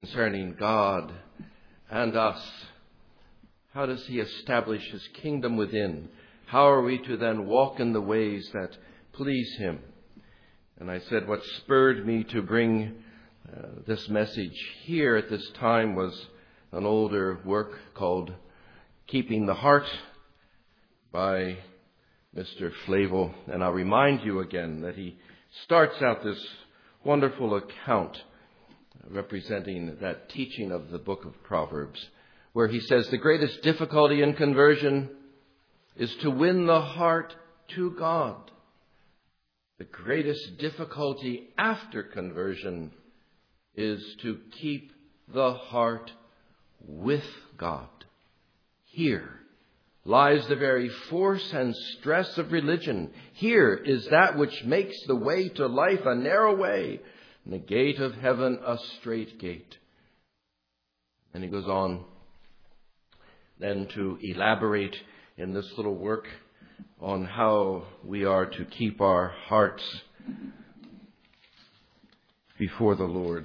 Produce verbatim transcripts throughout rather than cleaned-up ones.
concerning God and us. How does he establish his kingdom within? How are we to then walk in the ways that please him? And I said what spurred me to bring uh, this message here at this time was an older work called Keeping the Heart by Mister Flavel. And I'll remind you again that he starts out this wonderful account representing that teaching of the book of Proverbs, where he says the greatest difficulty in conversion is to win the heart to God. The greatest difficulty after conversion is to keep the heart with God. Here lies the very force and stress of religion. Here is that which makes the way to life a narrow way, and the gate of heaven a straight gate. And he goes on then to elaborate in this little work on how we are to keep our hearts before the Lord.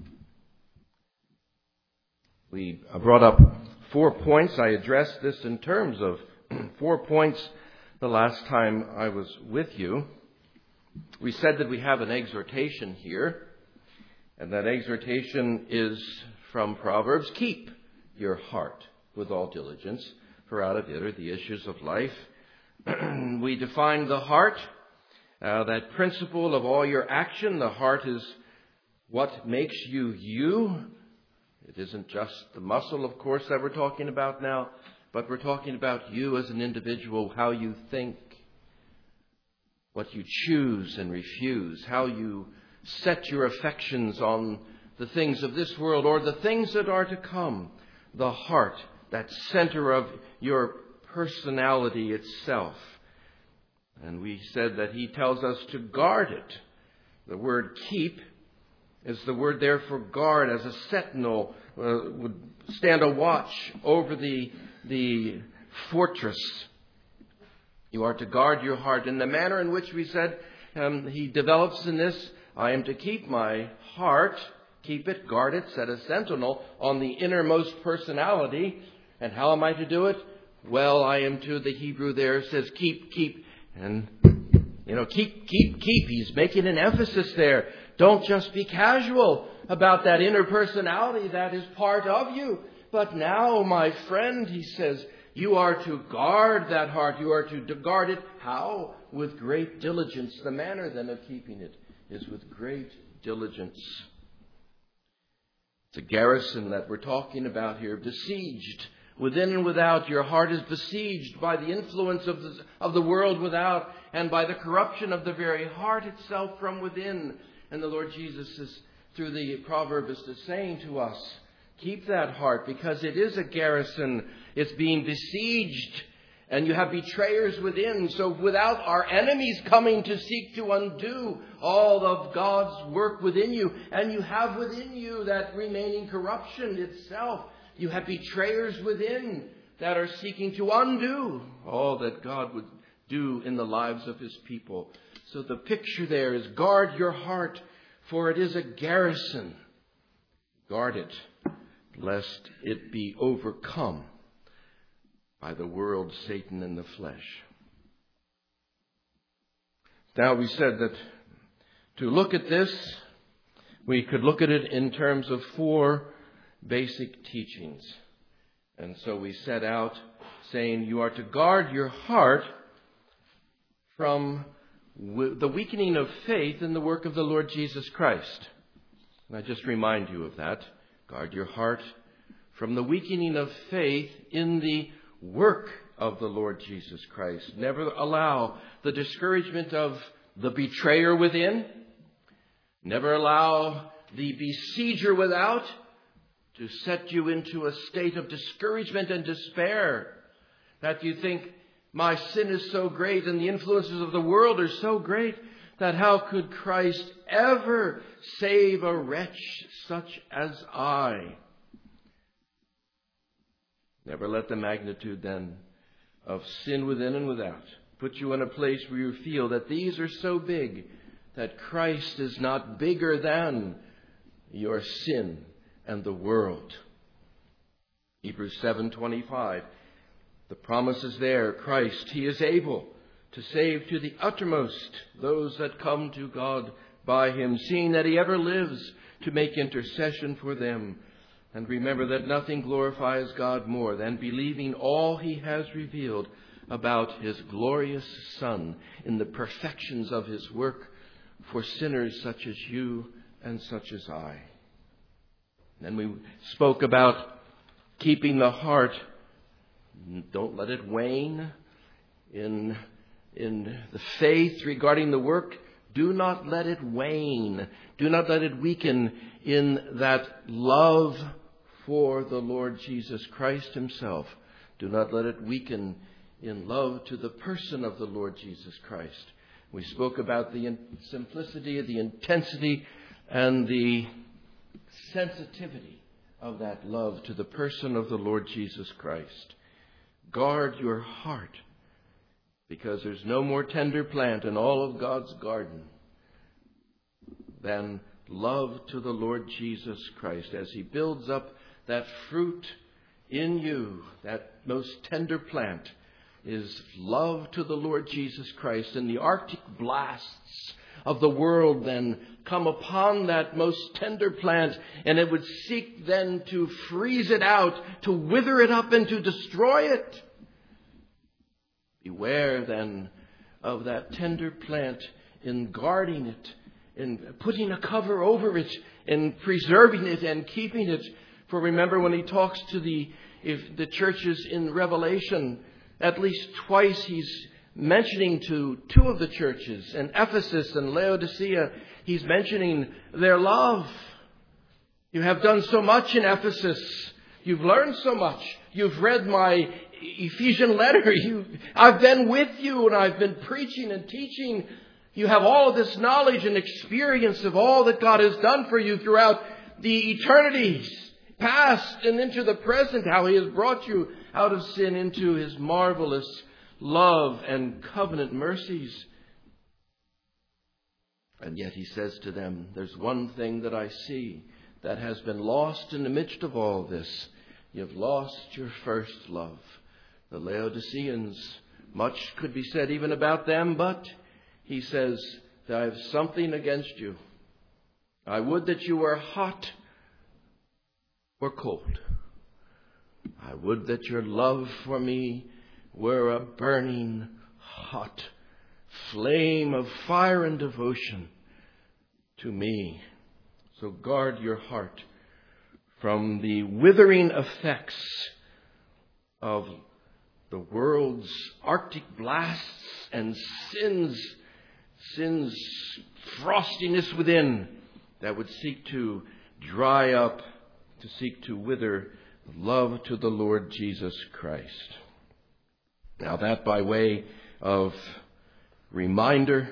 We brought up four points. I addressed this in terms of four points the last time I was with you. We said that we have an exhortation here, and that exhortation is from Proverbs. Keep your heart with all diligence, for out of it are the issues of life. We defined the heart, uh, that principle of all your action. The heart is what makes you you. It isn't just the muscle, of course, that we're talking about now, but we're talking about you as an individual, how you think, what you choose and refuse, how you set your affections on the things of this world or the things that are to come. The heart, that center of your personality itself. And we said that he tells us to guard it. The word keep is the word there for guard, as a sentinel uh, would stand a watch over the, the fortress. You are to guard your heart. In the manner in which we said um, he develops in this, I am to keep my heart, keep it, guard it, set a sentinel on the innermost personality. And how am I to do it? Well, I am to, the Hebrew there says keep, keep, and, you know, keep, keep, keep. He's making an emphasis there. Don't just be casual about that inner personality that is part of you. But now, my friend, he says, you are to guard that heart. You are to guard it. How? With great diligence. The manner then of keeping it is with great diligence. It's a garrison that we're talking about here, besieged. Within and without, your heart is besieged by the influence of the, of the world without and by the corruption of the very heart itself from within. And the Lord Jesus is, through the proverbist, is saying to us, keep that heart, because it is a garrison. It's being besieged, and you have betrayers within. So without our enemies coming to seek to undo all of God's work within you, and you have within you that remaining corruption itself, you have betrayers within that are seeking to undo all that God would do in the lives of his people. So the picture there is guard your heart, for it is a garrison. Guard it, lest it be overcome by the world, Satan, and the flesh. Now we said that to look at this, we could look at it in terms of four basic teachings. And so we set out saying you are to guard your heart from the weakening of faith in the work of the Lord Jesus Christ. And I just remind you of that. Guard your heart from the weakening of faith in the work of the Lord Jesus Christ. Never allow the discouragement of the betrayer within. Never allow the besieger without to set you into a state of discouragement and despair, that you think, my sin is so great and the influences of the world are so great that how could Christ ever save a wretch such as I? Never let the magnitude then of sin within and without put you in a place where you feel that these are so big that Christ is not bigger than your sin and the world. Hebrews seven twenty-five. The promise is there. Christ, He is able to save to the uttermost those that come to God by Him, seeing that He ever lives to make intercession for them. And remember that nothing glorifies God more than believing all He has revealed about His glorious Son in the perfections of His work for sinners such as you and such as I. Then we spoke about keeping the heart. Don't let it wane in, in the faith regarding the work. Do not let it wane. Do not let it weaken in that love for the Lord Jesus Christ Himself. Do not let it weaken in love to the person of the Lord Jesus Christ. We spoke about the simplicity, the intensity, and the sensitivity of that love to the person of the Lord Jesus Christ. Guard your heart, because there's no more tender plant in all of God's garden than love to the Lord Jesus Christ. As He builds up that fruit in you, that most tender plant is love to the Lord Jesus Christ. And the Arctic blasts of the world then come upon that most tender plant, and it would seek then to freeze it out, to wither it up, and to destroy it. Beware then of that tender plant in guarding it, in putting a cover over it, in preserving it and keeping it. For remember, when He talks to the if the churches in Revelation, at least twice He's mentioning to two of the churches, in Ephesus and Laodicea, He's mentioning their love. You have done so much in Ephesus. You've learned so much. You've read my Ephesian letter. You, I've been with you and I've been preaching and teaching. You have all of this knowledge and experience of all that God has done for you throughout the eternities past and into the present, how He has brought you out of sin into His marvelous love and covenant mercies. And yet He says to them, there's one thing that I see that has been lost in the midst of all this. You've lost your first love. The Laodiceans, much could be said even about them, but He says, I have something against you. I would that you were hot or cold. I would that your love for me were a burning hot flame of fire and devotion to me. So guard your heart from the withering effects of the world's Arctic blasts and sin's, sin's frostiness within that would seek to dry up, to seek to wither love to the Lord Jesus Christ. Now that by way of reminder,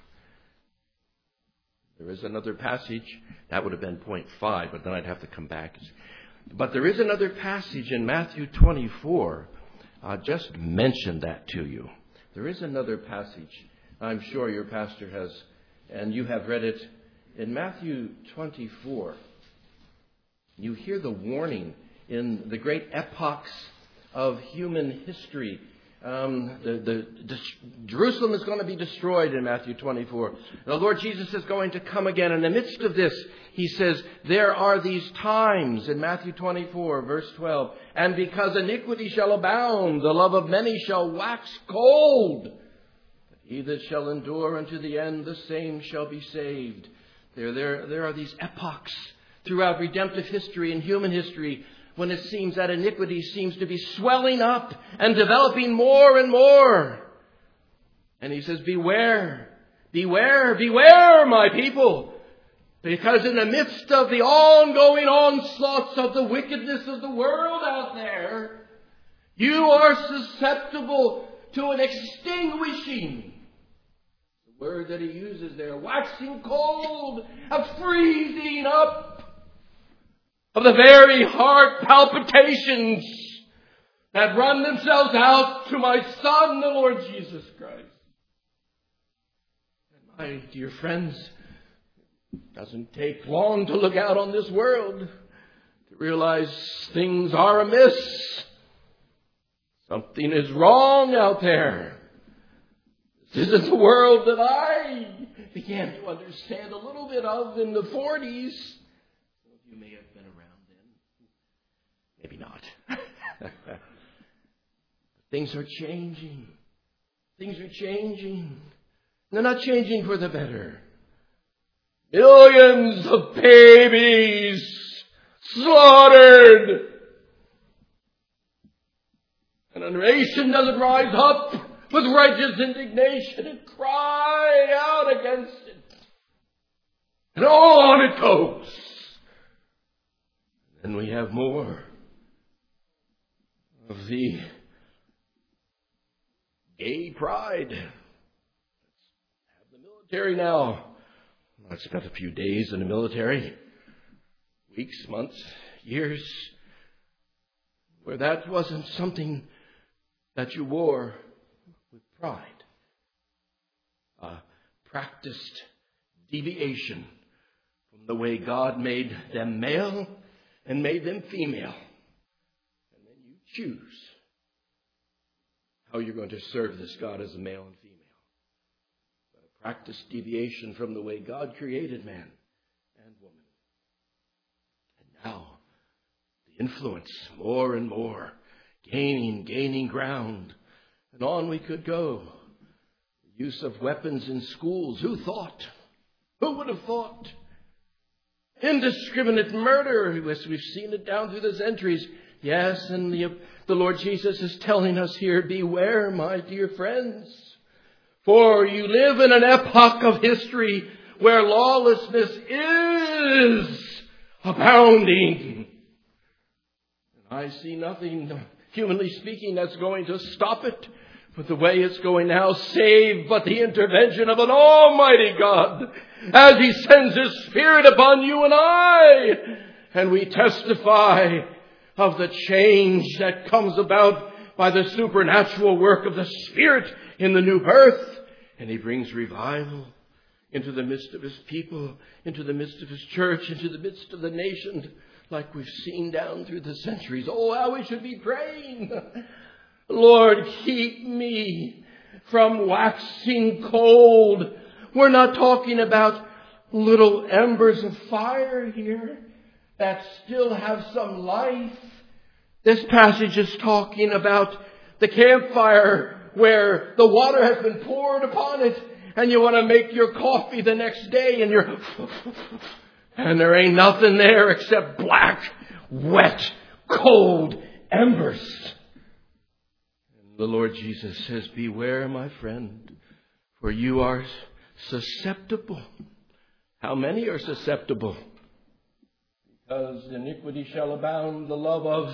there is another passage. That would have been point five, but then I'd have to come back. But there is another passage in Matthew twenty-four. I'll just mention that to you. There is another passage. I'm sure your pastor has, and you have read it. In Matthew twenty-four, you hear the warning in the great epochs of human history. Um, the, the, the, Jerusalem is going to be destroyed in Matthew twenty-four. The Lord Jesus is going to come again. In the midst of this, He says, there are these times in Matthew twenty-four, verse twelve. And because iniquity shall abound, the love of many shall wax cold. But he that shall endure unto the end, the same shall be saved. There, there, there are these epochs throughout redemptive history and human history when it seems that iniquity seems to be swelling up and developing more and more. And He says, beware, beware, beware, my people. Because in the midst of the ongoing onslaughts of the wickedness of the world out there, you are susceptible to an extinguishing. The word that He uses there, waxing cold, a freezing up of the very heart palpitations that run themselves out to my Son, the Lord Jesus Christ. And my dear friends, it doesn't take long to look out on this world. to realize things are amiss. Something is wrong out there. This isn't the world that I began to understand a little bit of in the forties. Some of you may have been around then. Maybe not. Things are changing. Things are changing. They're not changing for the better. Millions of babies slaughtered. And a nation doesn't rise up with righteous indignation and cry out against it. And on it goes. And we have more of the gay pride. Let's have the military now. I spent a few days in the military, weeks, months, years, where that wasn't something that you wore with pride. A practiced deviation from the way God made them male and made them female. And then you choose how you're going to serve this God as a male and female. But a practiced deviation from the way God created man and woman. And now, the influence more and more, gaining, gaining ground. And on we could go. The use of weapons in schools. Who thought? Who would have thought? Indiscriminate murder, as we've seen it down through the centuries. Yes, and the, the Lord Jesus is telling us here, beware, my dear friends. For you live in an epoch of history where lawlessness is abounding. And I see nothing, humanly speaking, that's going to stop it. But the way it's going now, save but the intervention of an almighty God as He sends His Spirit upon you and I. And we testify of the change that comes about by the supernatural work of the Spirit in the new birth. And He brings revival into the midst of His people, into the midst of His church, into the midst of the nation, like we've seen down through the centuries. Oh, how we should be praying. Lord, keep me from waxing cold. We're not talking about little embers of fire here that still have some life. This passage is talking about the campfire where the water has been poured upon it and you want to make your coffee the next day and you're and there ain't nothing there except black, wet, cold embers. And the Lord Jesus says, beware, my friend, for you are susceptible. How many are susceptible? Because iniquity shall abound, the love of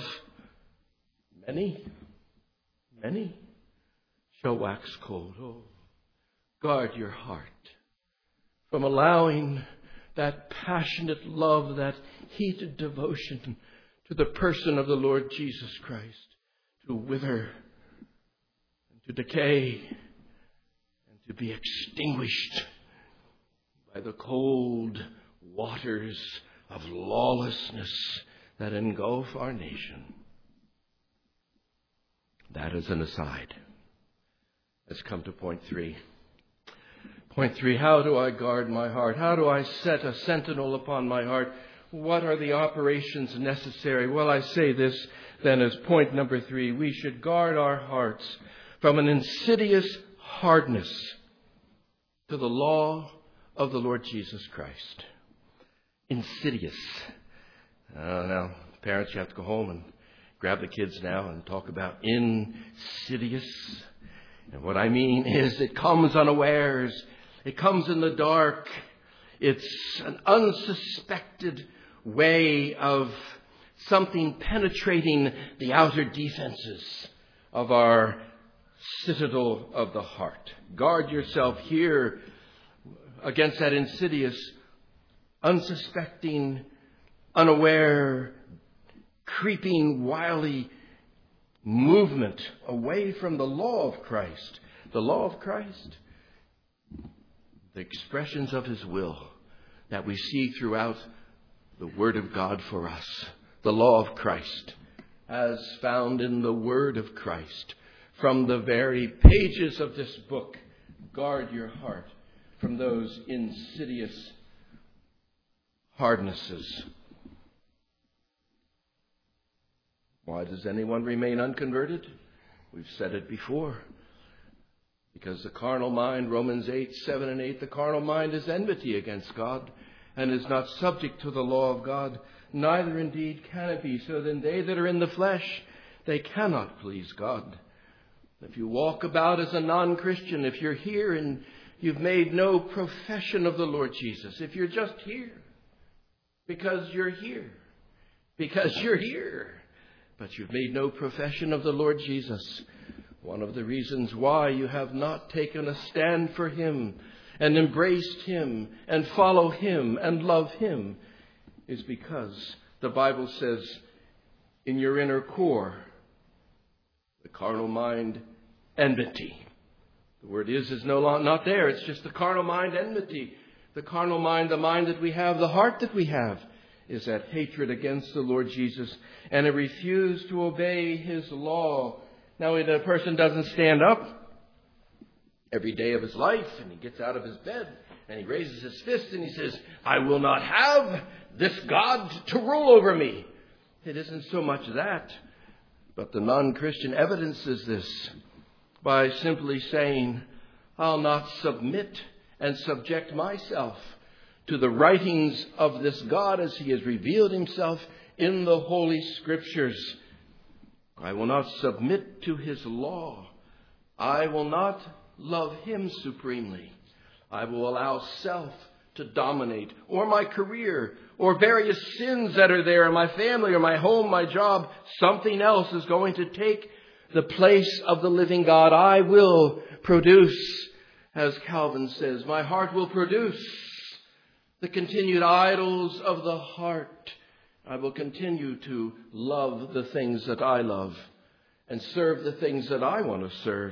many, many shall wax cold. Oh, guard your heart from allowing that passionate love, that heated devotion to the person of the Lord Jesus Christ to wither and to decay and to be extinguished by the cold waters of lawlessness that engulf our nation. That is an aside. Let's come to point three. Point three, how do I guard my heart? How do I set a sentinel upon my heart? What are the operations necessary? Well, I say this then as point number three. We should guard our hearts from an insidious hardness to the law of the Lord Jesus Christ. Insidious. Uh, now, parents, you have to go home and grab the kids now and talk about insidious. And what I mean is it comes unawares. It comes in the dark. It's an unsuspected way of something penetrating the outer defenses of our citadel of the heart. Guard yourself here against that insidious, unsuspecting, unaware, creeping, wily movement away from the law of Christ. The law of Christ, the expressions of His will that we see throughout the Word of God for us. the law of Christ, as found in the Word of Christ. From the very pages of this book, guard your heart from those insidious hardnesses. Why does anyone remain unconverted? We've said it before. Because the carnal mind, Romans eight, seven and eight, the carnal mind is enmity against God and is not subject to the law of God. Neither indeed can it be. So then they that are in the flesh, they cannot please God. If you walk about as a non-Christian, if you're here and you've made no profession of the Lord Jesus, if you're just here because you're here, because you're here, but you've made no profession of the Lord Jesus, one of the reasons why you have not taken a stand for Him and embraced Him and follow Him and love Him is because the Bible says in your inner core, the carnal mind, enmity. The word is is no longer not there. It's just the carnal mind, enmity. The carnal mind, the mind that we have, the heart that we have, is that hatred against the Lord Jesus and a refuse to obey His law. Now, if a person doesn't stand up every day of his life and he gets out of his bed and he raises his fist and he says, I will not have this God to rule over me. It isn't so much that, but the non-Christian evidences this by simply saying, I'll not submit and subject myself to the writings of this God as He has revealed Himself in the Holy Scriptures. I will not submit to His law. I will not love Him supremely. I will allow self to dominate, or my career, or various sins that are there in my family, or my home, my job. Something else is going to take the place of the living God. I will produce, as Calvin says, my heart will produce the continued idols of the heart. I will continue to love the things that I love and serve the things that I want to serve.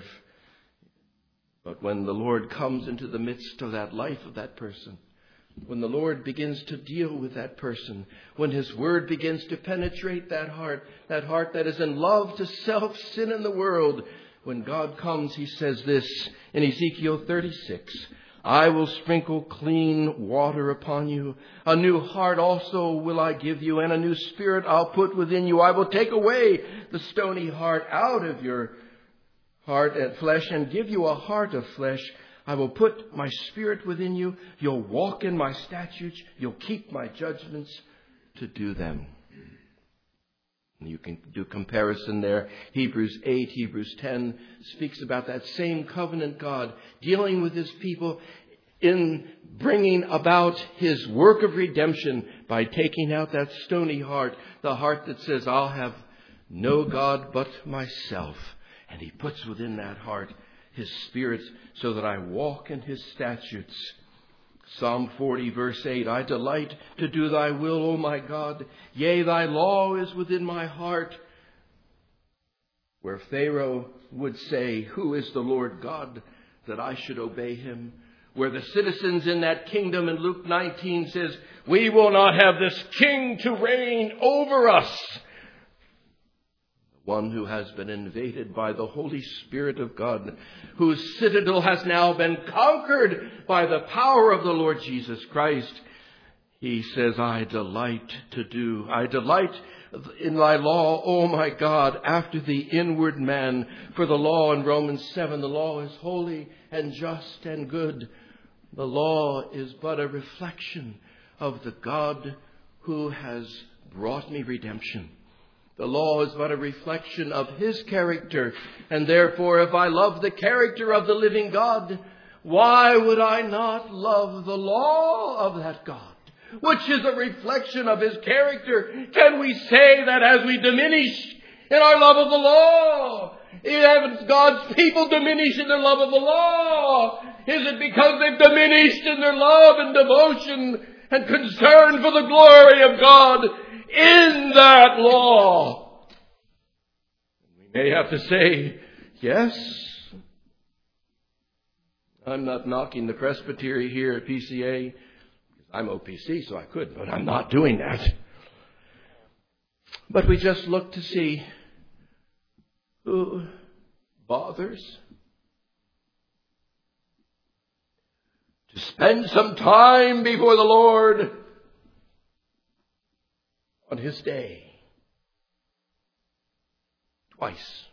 But when the Lord comes into the midst of that life of that person, when the Lord begins to deal with that person, when His Word begins to penetrate that heart, that heart that is in love to self, sin, in the world, when God comes, He says this in Ezekiel thirty-six, I will sprinkle clean water upon you. A new heart also will I give you, and a new spirit I'll put within you. I will take away the stony heart out of your heart and flesh and give you a heart of flesh. I will put my spirit within you. You'll walk in my statutes. You'll keep my judgments to do them. You can do comparison there. Hebrews eight, Hebrews ten speaks about that same covenant God dealing with His people in bringing about His work of redemption by taking out that stony heart, the heart that says, I'll have no God but myself. And He puts within that heart His Spirit so that I walk in His statutes. Psalm forty, verse eight, I delight to do Thy will, O my God. Yea, Thy law is within my heart. Where Pharaoh would say, who is the Lord God that I should obey Him? Where the citizens in that kingdom in Luke nineteen says, we will not have this king to reign over us. One who has been invaded by the Holy Spirit of God, whose citadel has now been conquered by the power of the Lord Jesus Christ. He says, I delight to do, I delight in Thy law, O my God, after the inward man. For the law in Romans seven, the law is holy and just and good. The law is but a reflection of the God who has brought me redemption. The law is but a reflection of His character. And therefore, if I love the character of the living God, why would I not love the law of that God, which is a reflection of His character? Can we say that as we diminish in our love of the law, have God's people diminish in their love of the law? Is it because they've diminished in their love and devotion and concern for the glory of God in that law? We may have to say, yes. I'm not knocking the presbytery here at P C A. I'm O P C, so I could, but I'm not doing that. But we just look to see who bothers to spend some time before the Lord on His day. Twice.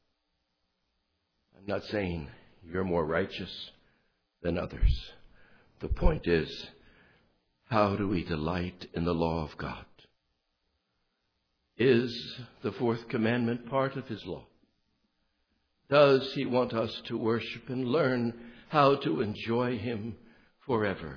I'm not saying you're more righteous than others. The point is, how do we delight in the law of God? Is the fourth commandment part of His law? Does He want us to worship and learn how to enjoy Him forever?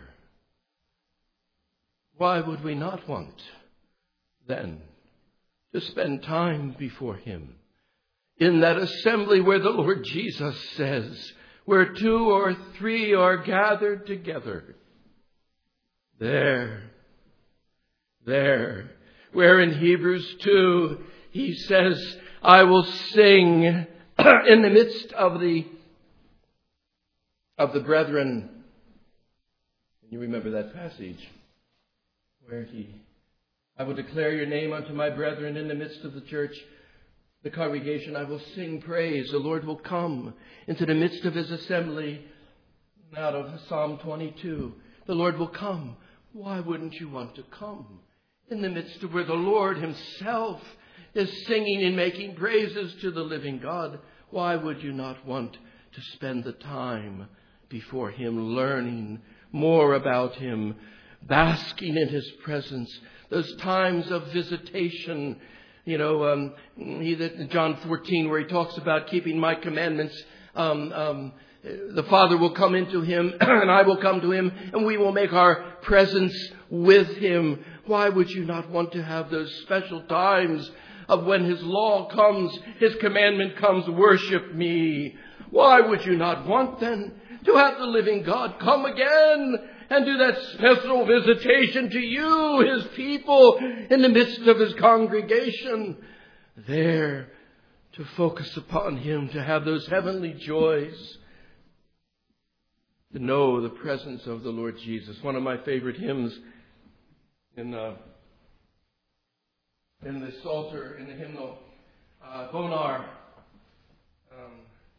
Why would we not want, then, to spend time before Him in that assembly where the Lord Jesus says, where two or three are gathered together? There, there, where in Hebrews two He says, I will sing in the midst of the of the brethren. You remember that passage where He, I will declare your name unto my brethren in the midst of the church, the congregation. I will sing praise. The Lord will come into the midst of His assembly. Out of Psalm twenty-two, the Lord will come. Why wouldn't you want to come in the midst of where the Lord Himself is singing and making praises to the living God? Why would you not want to spend the time before Him, learning more about Him, basking in His presence? Those times of visitation, you know, um, he, John fourteen, where He talks about keeping my commandments. Um, um, the Father will come into him, and I will come to him, and we will make our presence with Him. Why would you not want to have those special times of when His law comes, His commandment comes, worship me? Why would you not want then to have the living God come again and do that special visitation to you, His people, in the midst of His congregation? There, to focus upon Him, to have those heavenly joys, to know the presence of the Lord Jesus. One of my favorite hymns in uh, in the Psalter, in the hymnal, uh, Bonar. Um,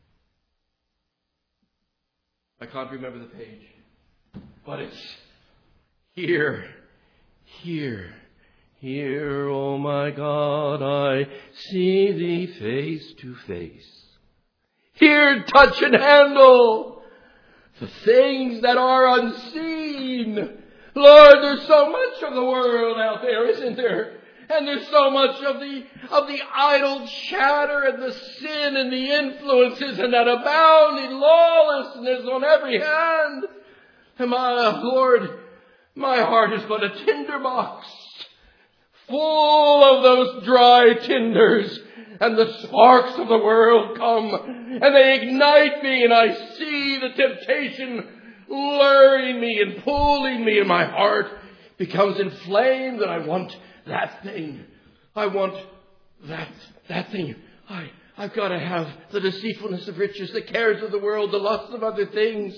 I can't remember the page, but it's here, here, here, oh my God, I see Thee face to face. Here, touch and handle the things that are unseen. Lord, there's so much of the world out there, isn't there? And there's so much of the of the idle chatter and the sin and the influences and that abounding lawlessness on every hand. And my Lord, my heart is but a tinderbox, full of those dry tinders. And the sparks of the world come, and they ignite me, and I see the temptation luring me and pulling me, and my heart becomes inflamed, and I want that thing. I want that, that thing. I, I've got to have the deceitfulness of riches, the cares of the world, the lusts of other things.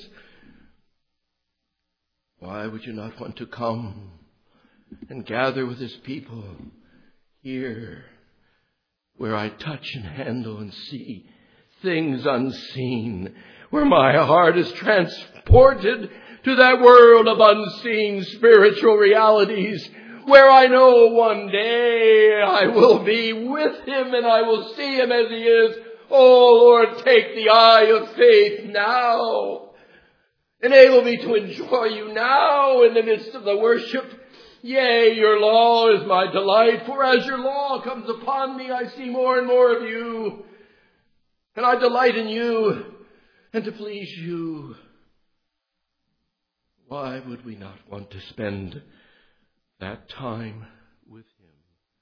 Why would you not want to come and gather with His people here, where I touch and handle and see things unseen, where my heart is transported to that world of unseen spiritual realities, where I know one day I will be with Him and I will see Him as He is. Oh Lord, take the eye of faith now. Enable me to enjoy You now in the midst of the worship. Yea, Your law is my delight, for as Your law comes upon me, I see more and more of You. And I delight in You, and to please You. Why would we not want to spend that time with Him?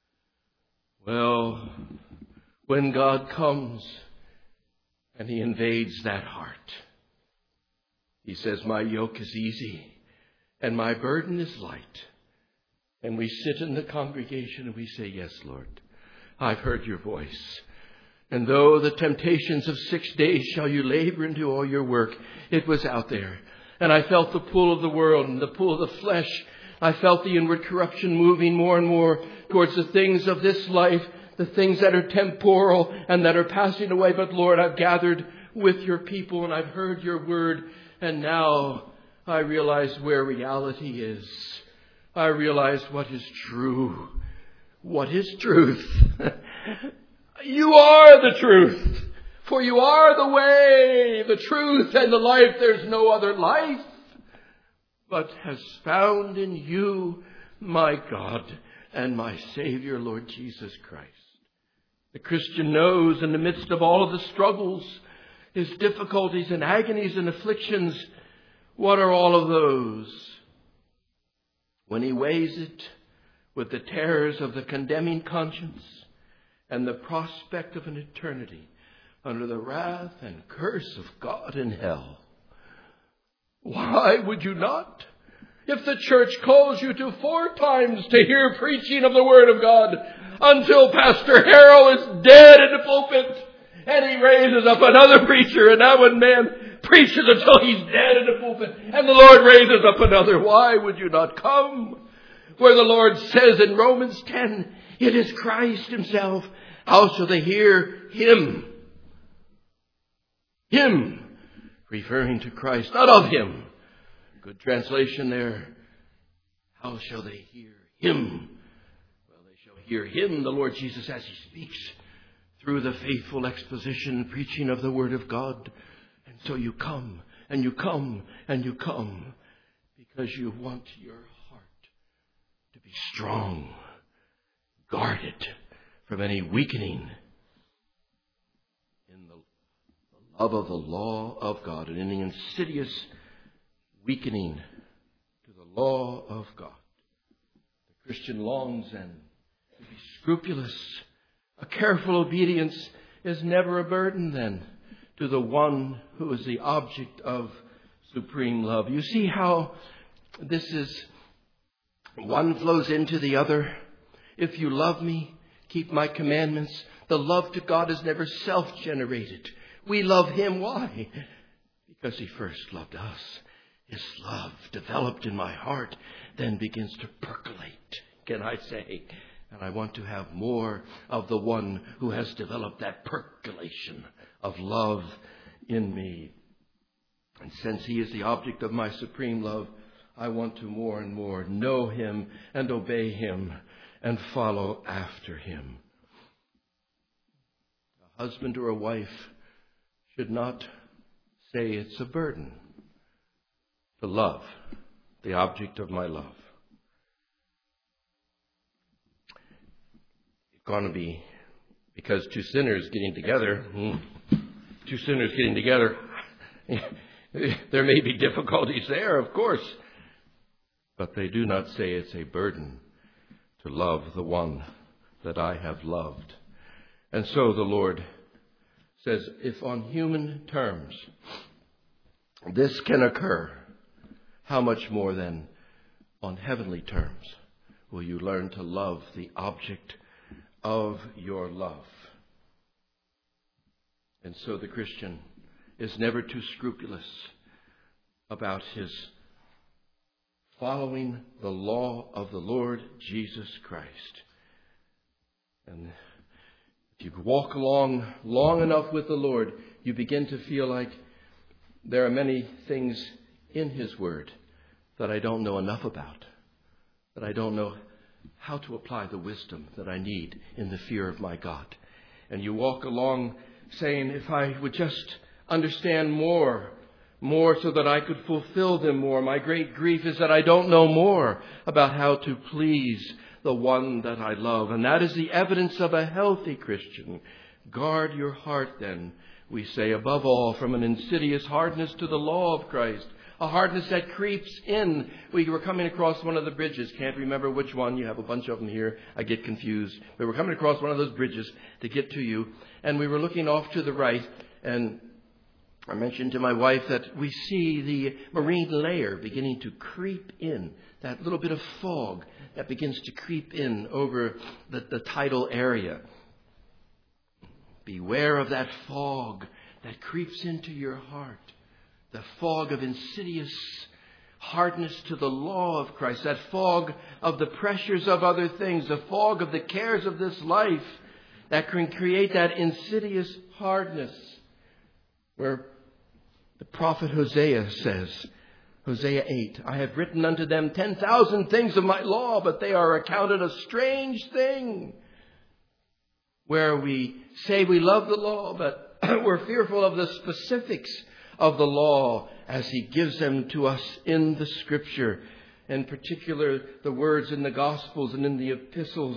Well, when God comes and He invades that heart, He says, my yoke is easy and my burden is light. And we sit in the congregation and we say, yes, Lord, I've heard Your voice. And though the temptations of six days shall you labor and do all your work, it was out there. And I felt the pull of the world and the pull of the flesh, I felt the inward corruption moving more and more towards the things of this life, the things that are temporal and that are passing away. But Lord, I've gathered with your people and I've heard your word. And now I realize where reality is. I realize what is true. What is truth? You are the truth. For you are the way, the truth, and the life. There's no other life but has found in you, my God and my Savior, Lord Jesus Christ. The Christian knows in the midst of all of the struggles, his difficulties and agonies and afflictions, what are all of those? When he weighs it with the terrors of the condemning conscience and the prospect of an eternity under the wrath and curse of God in hell. Why would you not? If the church calls you to four times to hear preaching of the Word of God until Pastor Harrell is dead in the pulpit and he raises up another preacher, and that one man preaches until he's dead in the pulpit and the Lord raises up another, why would you not come? Where the Lord says in Romans ten, it is Christ himself. How shall they hear him? Him, referring to Christ, not of him. Good translation there. How shall they hear him? Well, they shall hear him, the Lord Jesus, as he speaks through the faithful exposition and preaching of the Word of God. And so you come, and you come, and you come, because you want your heart to be strong, guarded from any weakening in the love of the law of God and any insidious weakening to the law of God. The Christian longs then to be scrupulous. A careful obedience is never a burden then to the one who is the object of supreme love. You see how this is, one flows into the other. If you love me, keep my commandments. The love to God is never self-generated. We love him. Why? Because he first loved us. His love developed in my heart then begins to percolate, can I say? And I want to have more of the one who has developed that percolation of love in me. And since he is the object of my supreme love, I want to more and more know him and obey him and follow after him. A husband or a wife should not say it's a burden to love the object of my love. It's going to be because two sinners getting together, two sinners getting together, there may be difficulties there, of course. But they do not say it's a burden to love the one that I have loved. And so the Lord says, if on human terms this can occur, how much more then on heavenly terms will you learn to love the object of your love? And so the Christian is never too scrupulous about his following the law of the Lord Jesus Christ. And if you walk along long enough with the Lord, you begin to feel like there are many things in his word that I don't know enough about, that I don't know how to apply the wisdom that I need in the fear of my God. And you walk along saying, if I would just understand more, more so that I could fulfill them more. My great grief is that I don't know more about how to please the one that I love. And that is the evidence of a healthy Christian. Guard your heart then, we say, above all, from an insidious hardness to the law of Christ. A hardness that creeps in. We were coming across one of the bridges. Can't remember which one. You have a bunch of them here. I get confused. We were coming across one of those bridges to get to you. And we were looking off to the right. And I mentioned to my wife that we see the marine layer beginning to creep in. That little bit of fog that begins to creep in over the, the tidal area. Beware of that fog that creeps into your heart. The fog of insidious hardness to the law of Christ, that fog of the pressures of other things, the fog of the cares of this life that can create that insidious hardness, where the prophet Hosea says, Hosea eight, I have written unto them ten thousand things of my law, but they are accounted a strange thing. Where we say we love the law, but we're fearful of the specifics of the law as he gives them to us in the Scripture. In particular, the words in the Gospels and in the epistles.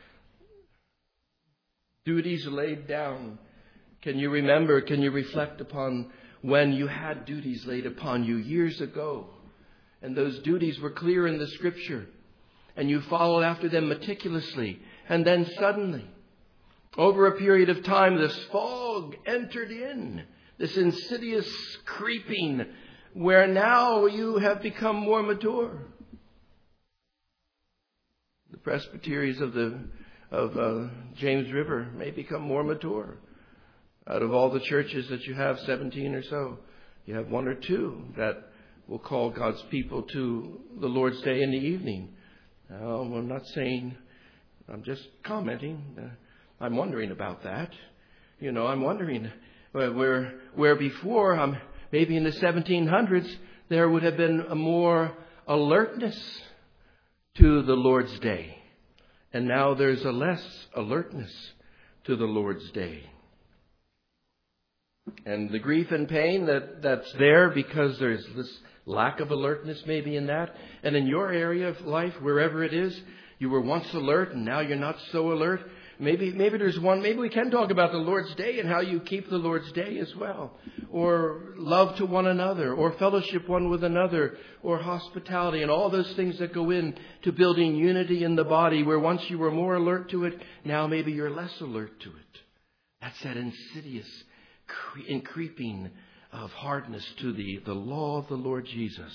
Duties laid down. Can you remember, can you reflect upon when you had duties laid upon you years ago? And those duties were clear in the Scripture. And you followed after them meticulously. And then suddenly, over a period of time, this fog entered in. This insidious creeping, where now you have become more mature. The presbyteries of the of uh, James River may become more mature. Out of all the churches that you have, seventeen or so, you have one or two that will call God's people to the Lord's Day in the evening. Now, I'm not saying, I'm just commenting. Uh, I'm wondering about that. You know, I'm wondering where where before, um, maybe in the seventeen hundreds, there would have been a more alertness to the Lord's Day. And now there's a less alertness to the Lord's Day. And the grief and pain that, that's there because there's this lack of alertness maybe in that. And in your area of life, wherever it is, you were once alert and now you're not so alert. Maybe maybe there's one, maybe we can talk about the Lord's Day and how you keep the Lord's Day as well. Or love to one another, or fellowship one with another, or hospitality, and all those things that go in to building unity in the body, where once you were more alert to it, now maybe you're less alert to it. That's that insidious cre- and creeping of hardness to the, the law of the Lord Jesus.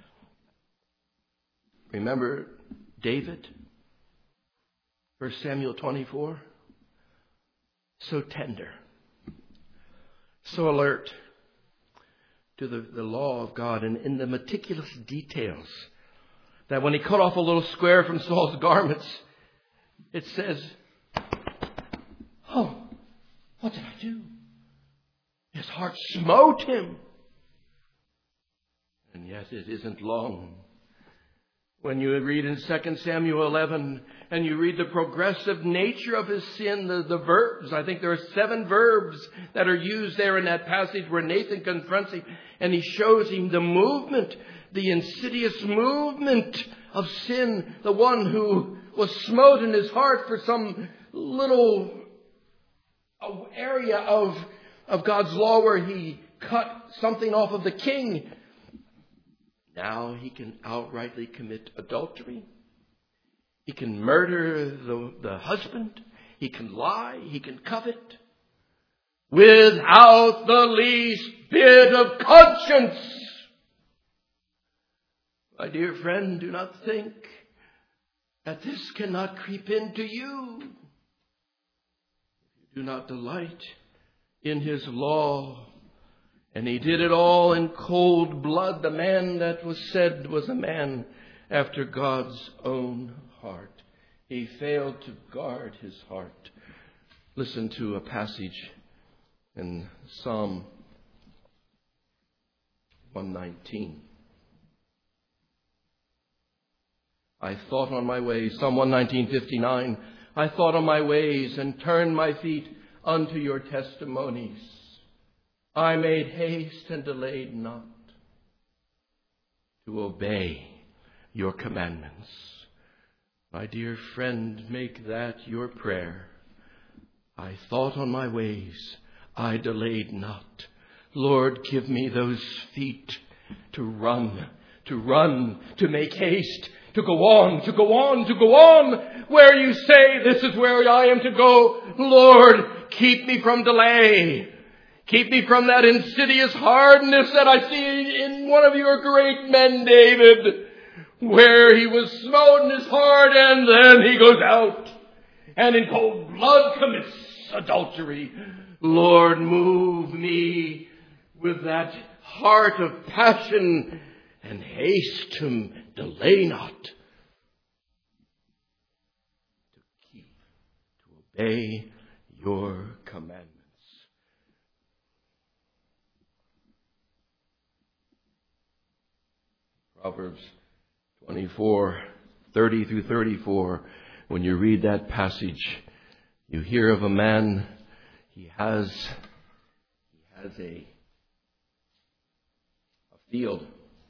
Remember David? First Samuel twenty-four. So tender. So alert to the, the law of God and in the meticulous details. That when he cut off a little square from Saul's garments, it says, oh, what did I do? His heart smote him. And yet it isn't long. When you read in Second Samuel eleven and you read the progressive nature of his sin, the, the verbs, I think there are seven verbs that are used there in that passage where Nathan confronts him and he shows him the movement, the insidious movement of sin, the one who was smote in his heart for some little area of, of God's law where he cut something off of the king. Now he can outrightly commit adultery. He can murder the, the husband. He can lie. He can covet. Without the least bit of conscience. My dear friend, do not think that this cannot creep into you. If you do not delight in his law. And he did it all in cold blood. The man that was said was a man after God's own heart. He failed to guard his heart. Listen to a passage in Psalm one nineteen. I thought on my ways, Psalm one nineteen, fifty-nine. I thought on my ways and turned my feet unto your testimonies. I made haste and delayed not to obey your commandments. My dear friend, make that your prayer. I thought on my ways, I delayed not. Lord, give me those feet to run, to run, to make haste, to go on, to go on, to go on. Where you say, this is where I am to go. Lord, keep me from delay. Keep me from that insidious hardness that I see in one of your great men, David, where he was smote in his heart and then he goes out and in cold blood commits adultery. Lord, move me with that heart of passion and haste, delay not to keep, to obey your commandments. Proverbs twenty-four, thirty through thirty-four. When you read that passage, you hear of a man, he has, he has a, a field.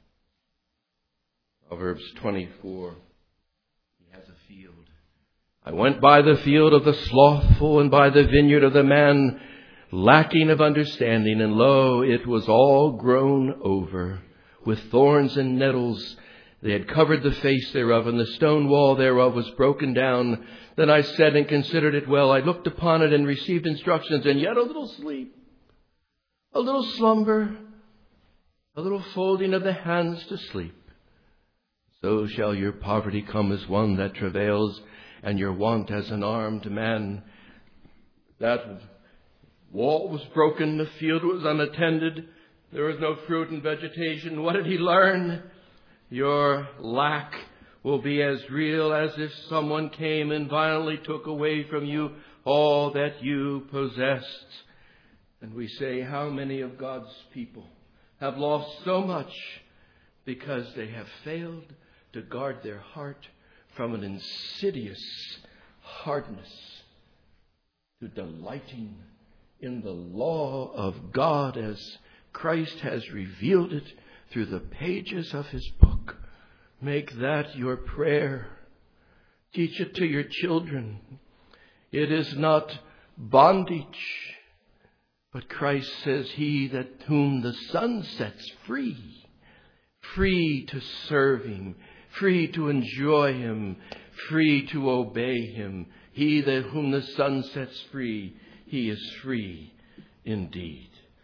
Proverbs twenty-four, he has a field. I went by the field of the slothful and by the vineyard of the man lacking of understanding, and lo, it was all grown over with thorns and nettles. They had covered the face thereof, and the stone wall thereof was broken down. Then I said and considered it well. I looked upon it and received instructions, and yet a little sleep, a little slumber, a little folding of the hands to sleep. So shall your poverty come as one that travails, and your want as an armed man. That wall was broken, the field was unattended, there was no fruit and vegetation. What did he learn? Your lack will be as real as if someone came and violently took away from you all that you possessed. And we say, how many of God's people have lost so much because they have failed to guard their heart from an insidious hardness to delighting in the law of God as Christ has revealed it through the pages of his book. Make that your prayer. Teach it to your children. It is not bondage, but Christ says, he that whom the Son sets free, free to serve him, free to enjoy him, free to obey him. He that whom the Son sets free, he is free indeed.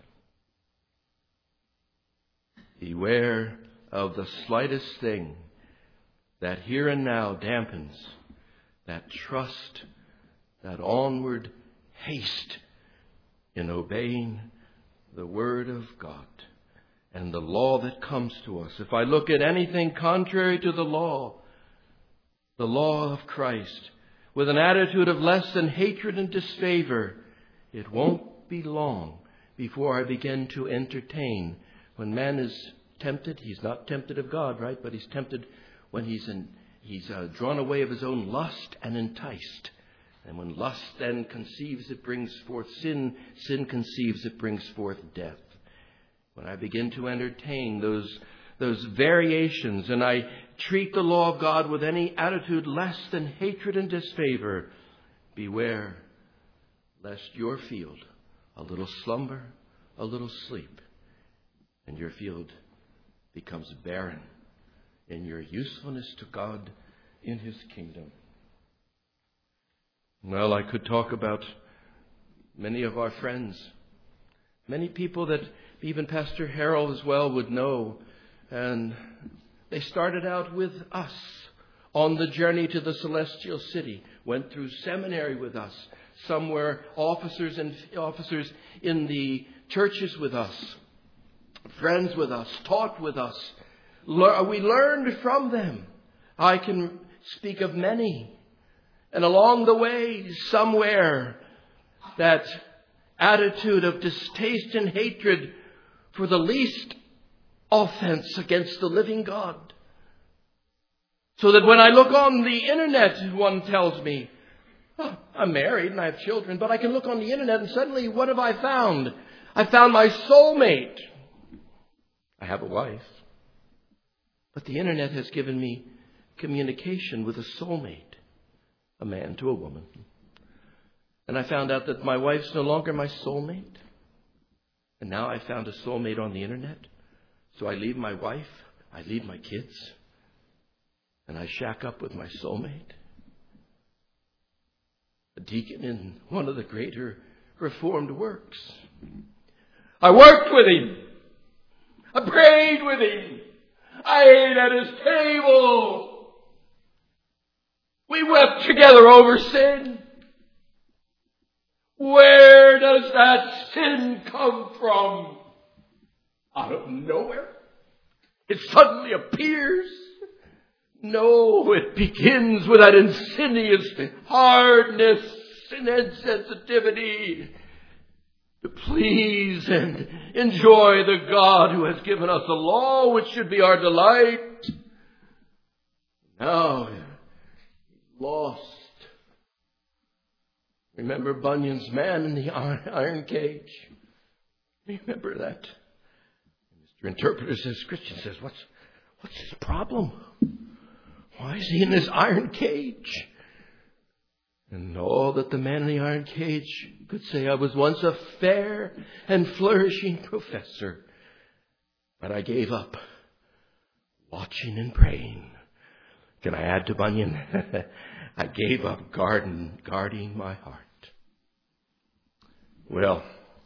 Beware of the slightest thing that here and now dampens that trust, that onward haste in obeying the Word of God and the law that comes to us. If I look at anything contrary to the law, the law of Christ, with an attitude of less than hatred and disfavor, it won't be long before I begin to entertain. When man is tempted, he's not tempted of God, right? But he's tempted when he's in, he's uh, drawn away of his own lust and enticed. And when lust then conceives, it brings forth sin. Sin conceives, it brings forth death. When I begin to entertain those, those variations and I treat the law of God with any attitude less than hatred and disfavor, beware lest your field, a little slumber, a little sleep, and your field becomes barren in your usefulness to God in his kingdom. Well, I could talk about many of our friends, many people that even Pastor Harold as well would know. And they started out with us on the journey to the celestial city, went through seminary with us. Some were officers and officers in the churches with us, friends with us, taught with us. We learned from them. I can speak of many. And along the way, somewhere, that attitude of distaste and hatred for the least offense against the living God. So that when I look on the internet, one tells me, oh, I'm married and I have children, but I can look on the internet and suddenly, what have I found? I found my soulmate. I have a wife. But the internet has given me communication with a soulmate, a man to a woman. And I found out that my wife's no longer my soulmate. And now I found a soulmate on the internet. So I leave my wife, I leave my kids, and I shack up with my soulmate. A deacon in one of the greater Reformed works. I worked with him. I prayed with him. I ate at his table. We wept together over sin. Where does that sin come from? Out of nowhere. It suddenly appears. No, it begins with that insidious hardness and insensitivity to please and enjoy the God who has given us the law, which should be our delight. Now, lost. Remember Bunyan's man in the iron cage? Remember that? Mister Interpreter says, Christian says, what's, what's his problem? Why is he in this iron cage? And all that the man in the iron cage could say, I was once a fair and flourishing professor, but I gave up watching and praying. Can I add to Bunyan? I gave up garden, guarding my heart. Well,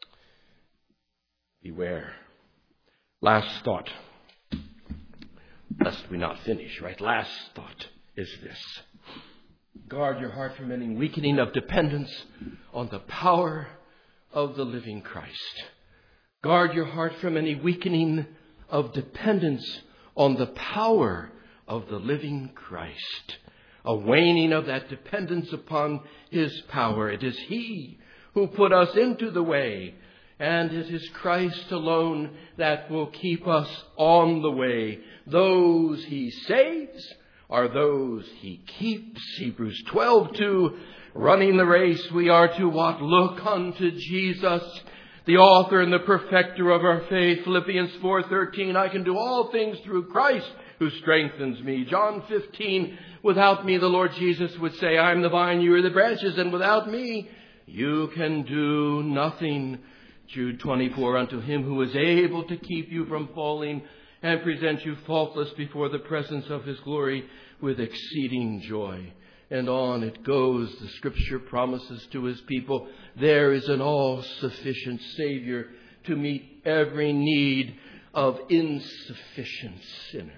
beware. Last thought. Lest we not finish, right? Last thought is this. Guard your heart from any weakening of dependence on the power of the living Christ. Guard your heart from any weakening of dependence on the power of the living Christ. A waning of that dependence upon His power. It is He who put us into the way, and it is Christ alone that will keep us on the way. Those He saves are those He keeps. Hebrews twelve two, running the race, we are to what? Look unto Jesus, the author and the perfecter of our faith. Philippians four thirteen, I can do all things through Christ who strengthens me. John fifteen, without me, the Lord Jesus would say, I am the vine, you are the branches, and without me, you can do nothing. Jude twenty-four, unto Him who is able to keep you from falling and present you faultless before the presence of His glory with exceeding joy. And on it goes. The Scripture promises to His people, there is an all-sufficient Savior to meet every need of insufficient sinners.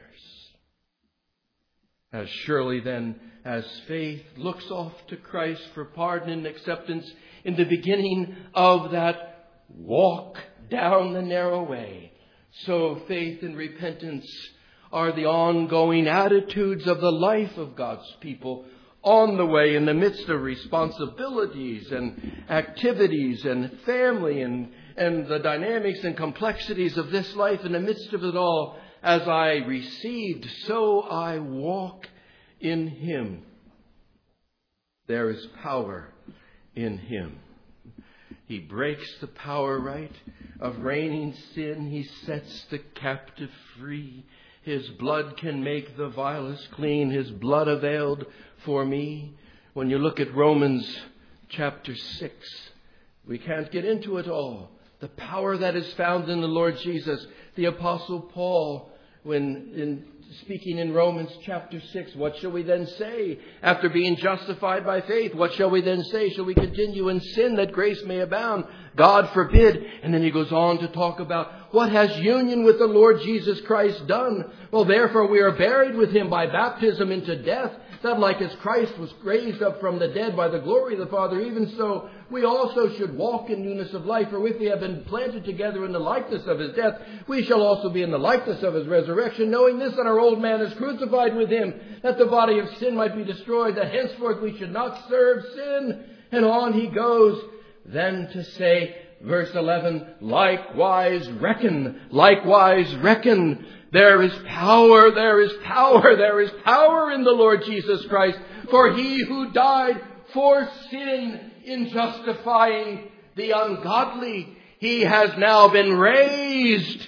As surely then as faith looks off to Christ for pardon and acceptance in the beginning of that walk down the narrow way, so faith and repentance are the ongoing attitudes of the life of God's people on the way in the midst of responsibilities and activities and family and, and the dynamics and complexities of this life. In the midst of it all, as I received, so I walk in Him. There is power in Him. He breaks the power, right, of reigning sin. He sets the captive free. His blood can make the vilest clean. His blood availed for me. When you look at Romans chapter six, we can't get into it all. The power that is found in the Lord Jesus. The Apostle Paul, when in speaking in Romans chapter six, what shall we then say? After being justified by faith, what shall we then say? Shall we continue in sin that grace may abound? God forbid. And then he goes on to talk about what has union with the Lord Jesus Christ done? Well, therefore we are buried with Him by baptism into death, that like as Christ was raised up from the dead by the glory of the Father, even so we also should walk in newness of life. For if we have been planted together in the likeness of His death, we shall also be in the likeness of His resurrection, knowing this, that our old man is crucified with Him, that the body of sin might be destroyed, that henceforth we should not serve sin. And on he goes then to say, verse eleven, likewise reckon, likewise reckon. There is power, there is power, there is power in the Lord Jesus Christ. For He who died for sin in justifying the ungodly, He has now been raised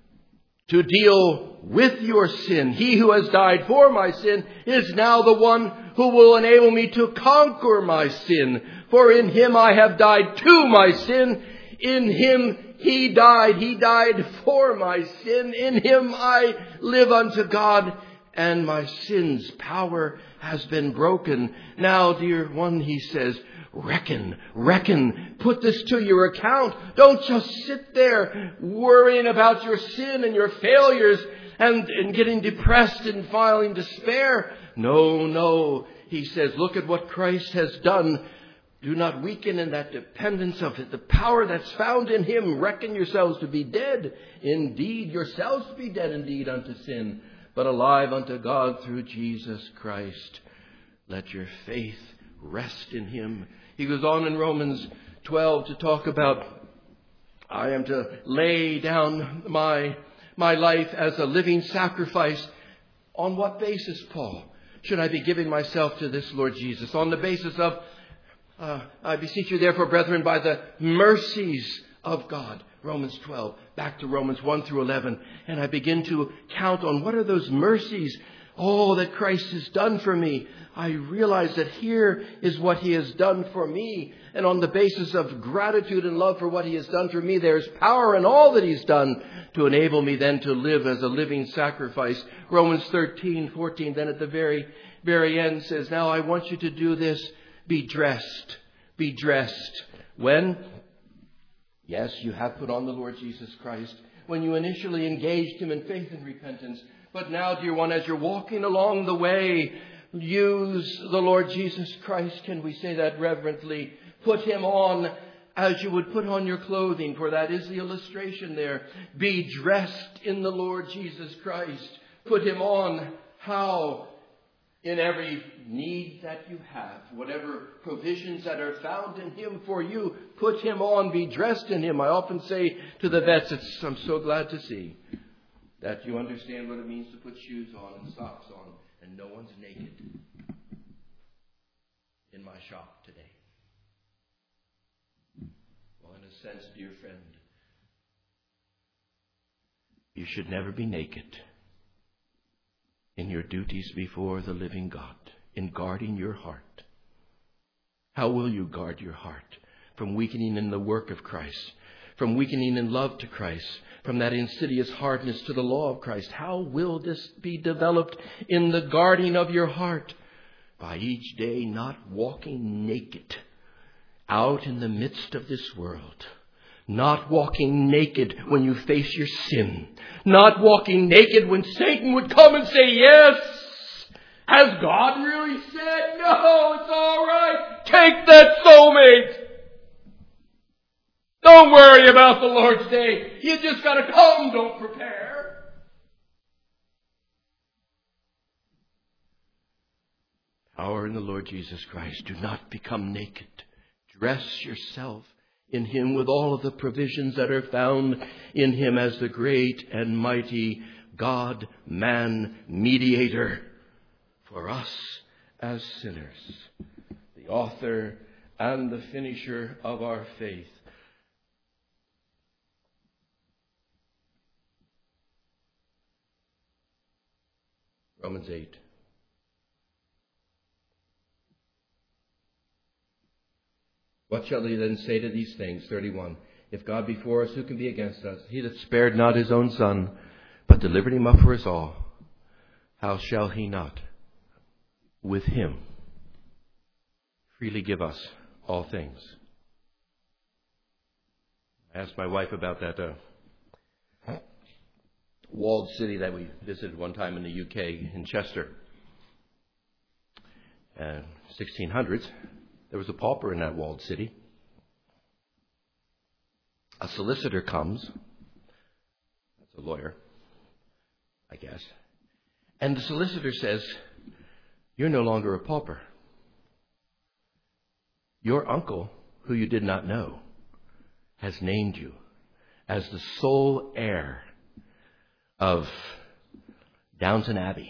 to deal with your sin. He who has died for my sin is now the one who will enable me to conquer my sin. For in Him I have died to my sin. In Him He died. He died for my sin. In Him I live unto God, and my sin's power has been broken. Now, dear one, he says, reckon, reckon, put this to your account. Don't just sit there worrying about your sin and your failures and, and getting depressed and feeling despair. No, no. He says, look at what Christ has done. Do not weaken in that dependence of the power that's found in Him. Reckon yourselves to be dead indeed, yourselves to be dead indeed unto sin, but alive unto God through Jesus Christ. Let your faith rest in Him. He goes on in Romans twelve to talk about, I am to lay down my, my life as a living sacrifice. On what basis, Paul, should I be giving myself to this Lord Jesus? On the basis of, uh, I beseech you therefore, brethren, by the mercies of God. Romans twelve, back to Romans one through eleven. And I begin to count on what are those mercies, all that Christ has done for me. I realize that here is what He has done for me. And on the basis of gratitude and love for what He has done for me, there's power in all that He's done to enable me then to live as a living sacrifice. Romans thirteen, fourteen, then at the very, very end says, now I want you to do this. Be dressed. Be dressed. When? Yes, you have put on the Lord Jesus Christ. When you initially engaged Him in faith and repentance. But now, dear one, as you're walking along the way, use the Lord Jesus Christ. Can we say that reverently? Put Him on as you would put on your clothing, for that is the illustration there. Be dressed in the Lord Jesus Christ. Put Him on. How? In every need that you have, whatever provisions that are found in Him for you, put Him on, be dressed in Him. I often say to the vets, it's, I'm so glad to see that you understand what it means to put shoes on and socks on, and no one's naked in my shop today. Well, in a sense, dear friend, you should never be naked in your duties before the living God, in guarding your heart. How will you guard your heart from weakening in the work of Christ, from weakening in love to Christ, from that insidious hardness to the law of Christ? How will this be developed in the guarding of your heart? By each day not walking naked out in the midst of this world. Not walking naked when you face your sin. Not walking naked when Satan would come and say, yes, has God really said? No, it's all right. Take that soulmate. Don't worry about the Lord's day. You just got to come, don't prepare. Power in the Lord Jesus Christ. Do not become naked. Dress yourself in Him with all of the provisions that are found in Him as the great and mighty God-man mediator for us as sinners, the author and the finisher of our faith. Romans eight. What shall we then say to these things? thirty-one. If God be for us, who can be against us? He that spared not His own Son, but delivered Him up for us all, how shall He not with Him freely give us all things? I asked my wife about that uh, walled city that we visited one time in the U K, in Chester. Uh, sixteen hundreds. There was a pauper in that walled city. A solicitor comes. That's a lawyer, I guess. And the solicitor says, you're no longer a pauper. Your uncle, who you did not know, has named you as the sole heir of Downton Abbey.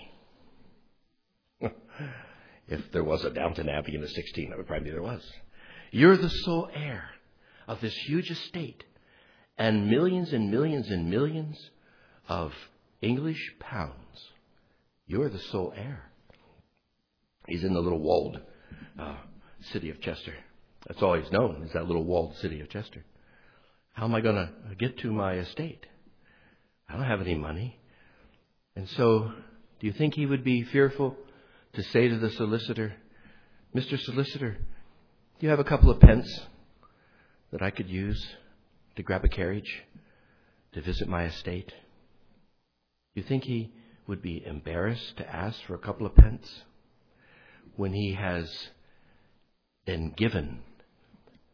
If there was a Downton Abbey in the sixteen, I would probably there was. You're the sole heir of this huge estate and millions and millions and millions of English pounds. You're the sole heir. He's in the little walled uh, city of Chester. That's all he's known, is that little walled city of Chester. How am I going to get to my estate? I don't have any money. And so, do you think he would be fearful to say to the solicitor, Mister Solicitor, do you have a couple of pence that I could use to grab a carriage to visit my estate? Do you think he would be embarrassed to ask for a couple of pence when he has been given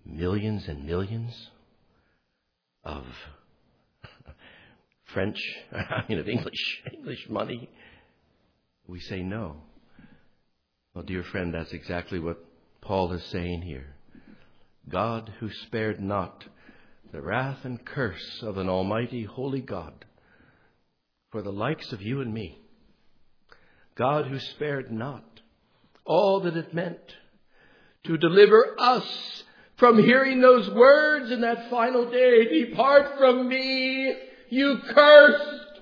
millions and millions of French, I mean of English, English money? We say no. Well, dear friend, that's exactly what Paul is saying here. God, who spared not the wrath and curse of an almighty, holy God for the likes of you and me. God, who spared not all that it meant to deliver us from hearing those words in that final day, depart from me, you cursed.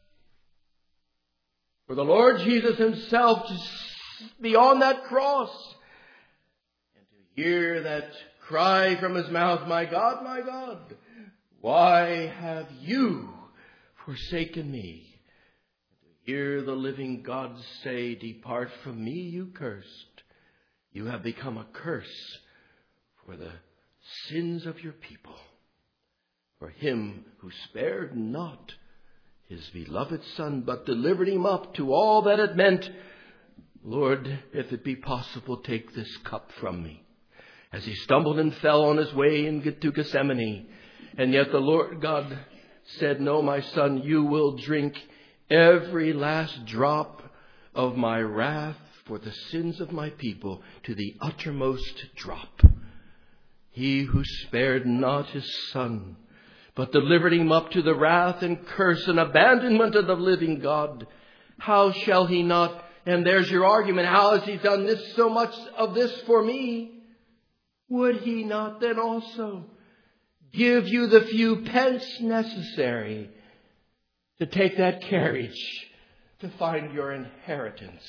For the Lord Jesus himself to be on that cross and to hear that cry from his mouth, my God, my God, why have you forsaken me? To hear the living God say, depart from me, you cursed. You have become a curse for the sins of your people. For him who spared not his beloved Son, but delivered him up to all that it meant, Lord, if it be possible, take this cup from me. As he stumbled and fell on his way into Gethsemane. And yet the Lord God said, no, my son, you will drink every last drop of my wrath for the sins of my people to the uttermost drop. He who spared not his Son, but delivered him up to the wrath and curse and abandonment of the living God, how shall he not, and there's your argument, how has he done this, so much of this for me? Would he not then also give you the few pence necessary to take that carriage to find your inheritance?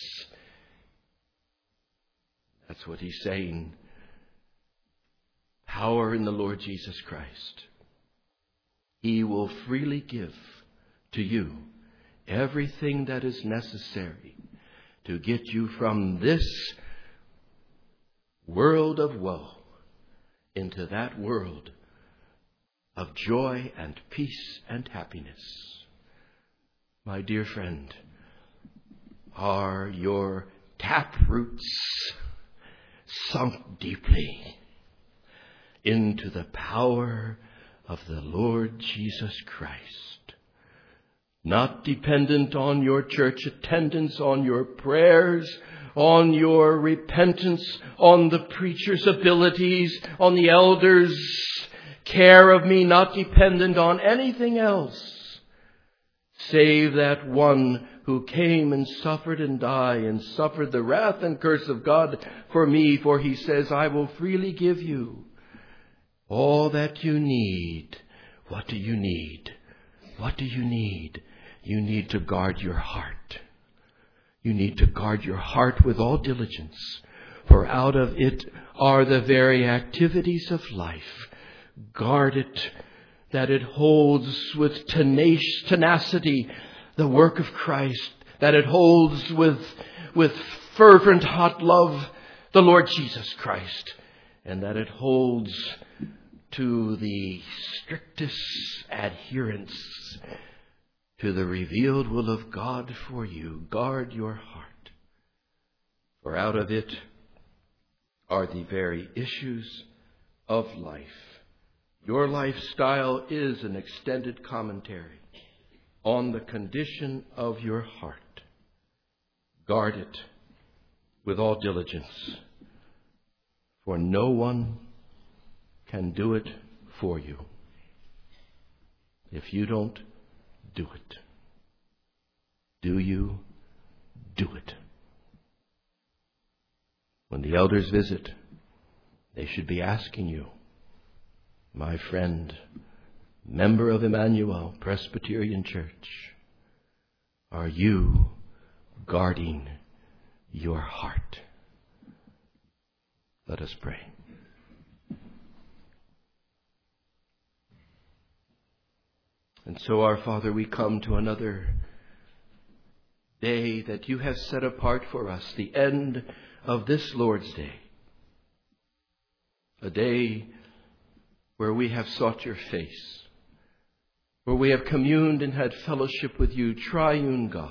That's what he's saying. Power in the Lord Jesus Christ. He will freely give to you everything that is necessary to get you from this world of woe into that world of joy and peace and happiness. My dear friend, are your tap roots sunk deeply into the power of the Lord Jesus Christ? Not dependent on your church attendance, on your prayers, on your repentance, on the preacher's abilities, on the elders' care of me, not dependent on anything else, save that one who came and suffered and died and suffered the wrath and curse of God for me. For he says, I will freely give you all that you need. What do you need? What do you need? You need to guard your heart. You need to guard your heart with all diligence, for out of it are the very activities of life. Guard it, that it holds with tenacious tenacity the work of Christ, that it holds with, with fervent hot love the Lord Jesus Christ, and that it holds to the strictest adherence to the revealed will of God for you. Guard your heart, for out of it are the very issues of life. Your lifestyle is an extended commentary on the condition of your heart. Guard it with all diligence, for no one can do it for you if you don't do it. Do you do it? When the elders visit, they should be asking you, my friend, member of Emmanuel Presbyterian Church, are you guarding your heart? Let us pray. And so, our Father, we come to another day that you have set apart for us, the end of this Lord's Day. A day where we have sought your face, where we have communed and had fellowship with you, triune God,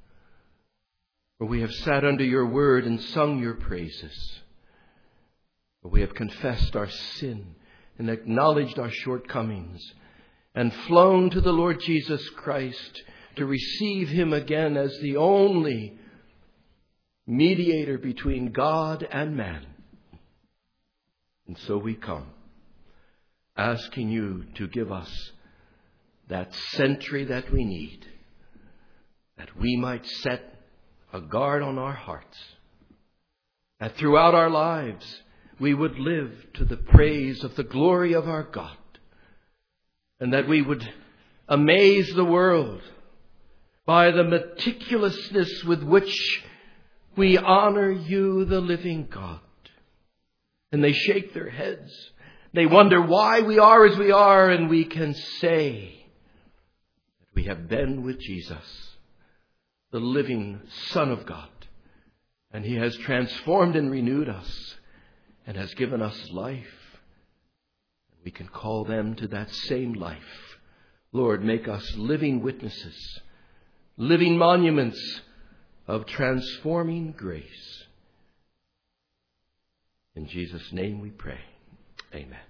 where we have sat under your word and sung your praises. We have confessed our sin and acknowledged our shortcomings and flown to the Lord Jesus Christ to receive him again as the only mediator between God and man. And so we come, asking you to give us that sentry that we need, that we might set a guard on our hearts, that throughout our lives we would live to the praise of the glory of our God, and that we would amaze the world by the meticulousness with which we honor you, the living God. And they shake their heads. They wonder why we are as we are, and we can say that we have been with Jesus, the living Son of God, and he has transformed and renewed us and has given us life. We can call them to that same life. Lord, make us living witnesses, living monuments of transforming grace. In Jesus' name we pray. Amen.